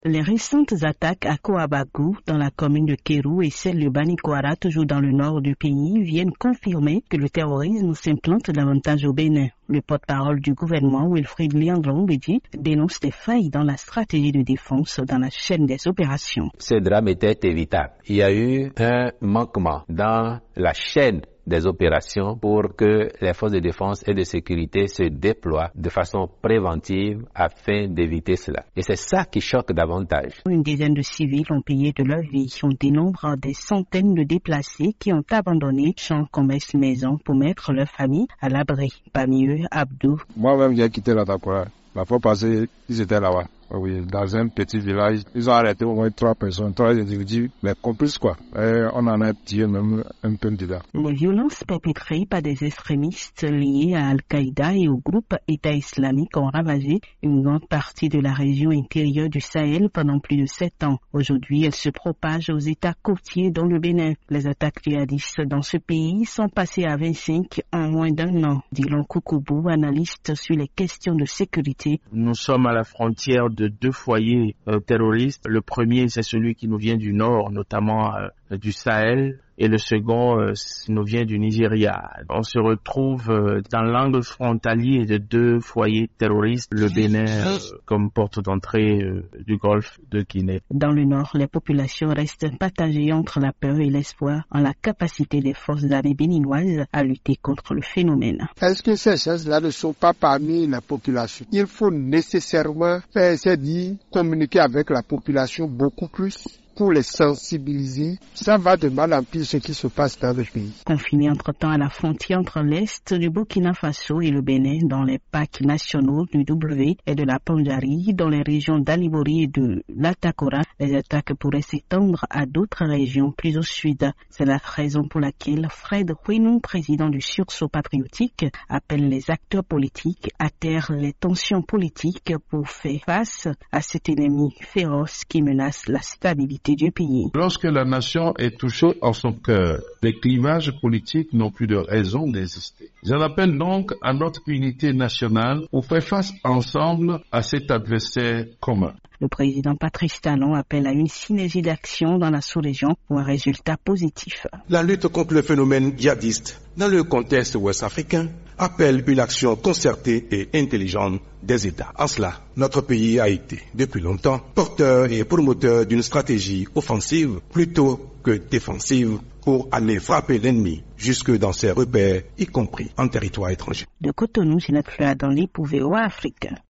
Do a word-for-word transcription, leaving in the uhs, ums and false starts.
Les récentes attaques à Koabagou, dans la commune de Kéru, et celles de Banikwara, toujours dans le nord du pays, viennent confirmer que le terrorisme s'implante davantage au Bénin. Le porte-parole du gouvernement, Wilfried Liandro-Mbedi, dénonce des failles dans la stratégie de défense dans la chaîne des opérations. Ce drame était évitable. Il y a eu un manquement dans la chaîne des opérations pour que les forces de défense et de sécurité se déploient de façon préventive afin d'éviter cela. Et c'est ça qui choque davantage. Une dizaine de civils ont payé de leur vie. On dénombre des centaines de déplacés qui ont abandonné champs, commerces, maisons pour mettre leur famille à l'abri. Parmi eux, Abdou. Moi-même, j'ai quitté la Takora. La fois passée, ils étaient là-bas. Oui, dans un petit village, ils ont arrêté au moins trois personnes, trois individus, mais complices quoi. Et on en a tué même un peu dedans. Les violences perpétrées par des extrémistes liés à Al-Qaïda et au groupe État islamique ont ravagé une grande partie de la région intérieure du Sahel pendant plus de sept ans. Aujourd'hui, elles se propagent aux États côtiers dont le Bénin. Les attaques djihadistes dans ce pays sont passées à vingt-cinq en moins d'un an. Dylan Koukoubou, analyste sur les questions de sécurité. Nous sommes à la frontière de de deux foyers euh, terroristes. Le premier, c'est celui qui nous vient du nord, notamment euh, du Sahel, et le second euh, nous vient du Nigeria. On se retrouve euh, dans l'angle frontalier de deux foyers terroristes, le Bénin euh, comme porte d'entrée euh, du golfe de Guinée. Dans le nord, les populations restent partagées entre la peur et l'espoir en la capacité des forces armées béninoises à lutter contre le phénomène. Est-ce que ces choses-là ne sont pas parmi la population? Il faut nécessairement faire, c'est-à-dire communiquer avec la population beaucoup plus pour les sensibiliser. Ça va de mal en pire ce qui se passe dans le pays. Confiné entre-temps à la frontière entre l'Est du Burkina Faso et le Bénin, dans les parcs nationaux du W et de la Pandjari, dans les régions d'Alibori et de l'Atakora, les attaques pourraient s'étendre à d'autres régions plus au sud. C'est la raison pour laquelle Fred Huenou, président du sursaut patriotique, appelle les acteurs politiques à taire les tensions politiques pour faire face à cet ennemi féroce qui menace la stabilité du pays. Lorsque la nation est touchée en son cœur, les clivages politiques n'ont plus de raison d'exister. J'en appelle donc à notre unité nationale pour faire face ensemble à cet adversaire commun. Le président Patrice Talon appelle à une synergie d'action dans la sous-région pour un résultat positif. La lutte contre le phénomène djihadiste dans le contexte ouest-africain appelle une action concertée et intelligente des États. En cela, notre pays a été, depuis longtemps, porteur et promoteur d'une stratégie offensive plutôt que défensive pour aller frapper l'ennemi jusque dans ses repères, y compris en territoire étranger. De Cotonou, Ginette Fleur dans l'I pour V O A Afrique.